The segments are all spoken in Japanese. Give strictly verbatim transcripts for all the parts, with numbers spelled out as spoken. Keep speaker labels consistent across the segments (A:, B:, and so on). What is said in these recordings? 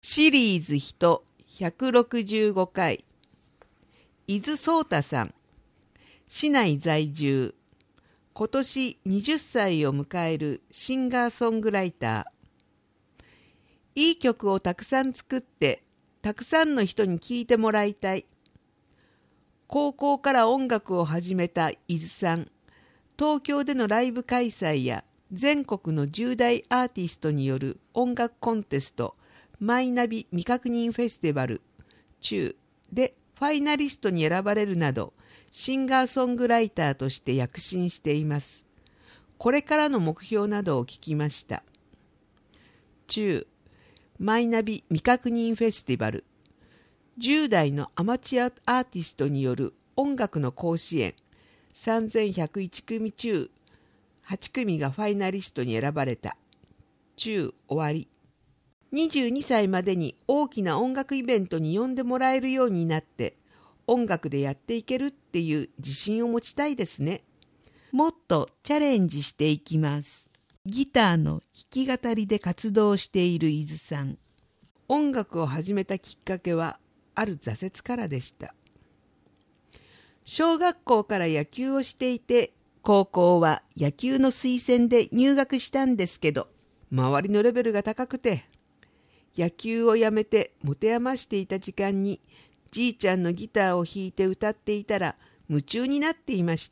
A: シリーズ人ひゃくろくじゅうごかい、伊豆壮太さん、市内在住、今年はたちを迎えるシンガーソングライター。いい曲をたくさん作って、たくさんの人に聴いてもらいたい。高校から音楽を始めた伊豆さん、東京でのライブ開催や全国のじゅう代アーティストによる音楽コンテスト、マイナビ未確認フェスティバル中でファイナリストに選ばれるなど、シンガーソングライターとして躍進しています。これからの目標などを聞きました。中、マイナビ未確認フェスティバル、じゅう代のアマチュアアーティストによる音楽の甲子園、さんぜんひゃくいち組中はち組がファイナリストに選ばれた。中終わり。にじゅうにさいまでに大きな音楽イベントに呼んでもらえるようになって、音楽でやっていけるっていう自信を持ちたいですね。もっとチャレンジしていきます。ギターの弾き語りで活動している伊豆さん。音楽を始めたきっかけはある挫折からでした。小学校から野球をしていて、高校は野球の推薦で入学したんですけど、周りのレベルが高くて、野球をやめて持て余していた時間にじいちゃんのギターを弾いて歌っていたら夢中になっていました。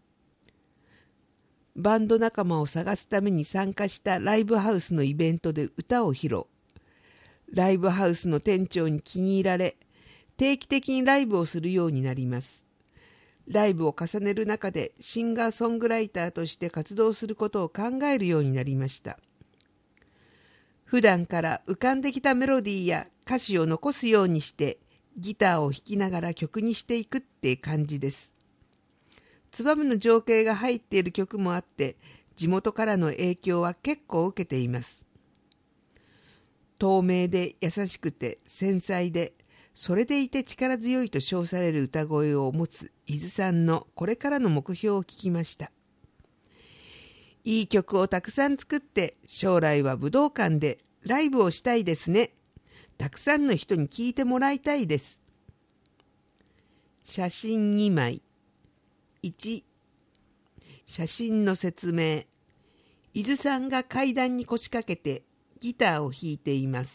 A: バンド仲間を探すために参加したライブハウスのイベントで歌を披露。ライブハウスの店長に気に入られ、定期的にライブをするようになります。ライブを重ねる中でシンガーソングライターとして活動することを考えるようになりました。普段から浮かんできたメロディーや歌詞を残すようにしてギターを弾きながら曲にしていくって感じです。ツバメの情景が入っている曲もあって地元からの影響は結構受けています。透明で優しくて繊細でそれでいて力強いと称される歌声を持つ伊豆さんのこれからの目標を聞きました。いい曲をたくさん作って将来は武道館でライブをしたいですね。たくさんの人に聴いてもらいたいです。写真にまい。いち、写真の説明。伊豆さんが階段に腰掛けてギターを弾いています。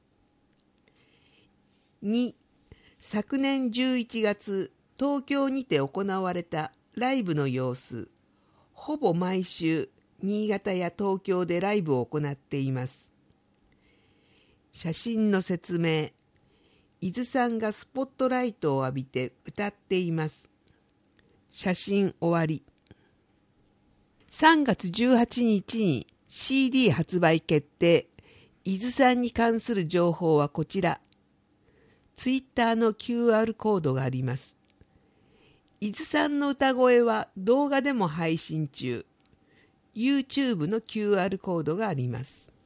A: に、昨年じゅういちがつ東京にて行われたライブの様子。ほぼ毎週新潟や東京でライブを行っています。写真の説明。伊豆さんがスポットライトを浴びて歌っています。写真終わり。さんがつじゅうはちにちに シーディー 発売決定。伊豆さんに関する情報はこちら。ツイッターの キューアール コードがあります。伊豆さんの歌声は動画でも配信中。YouTube の キューアール コードがあります。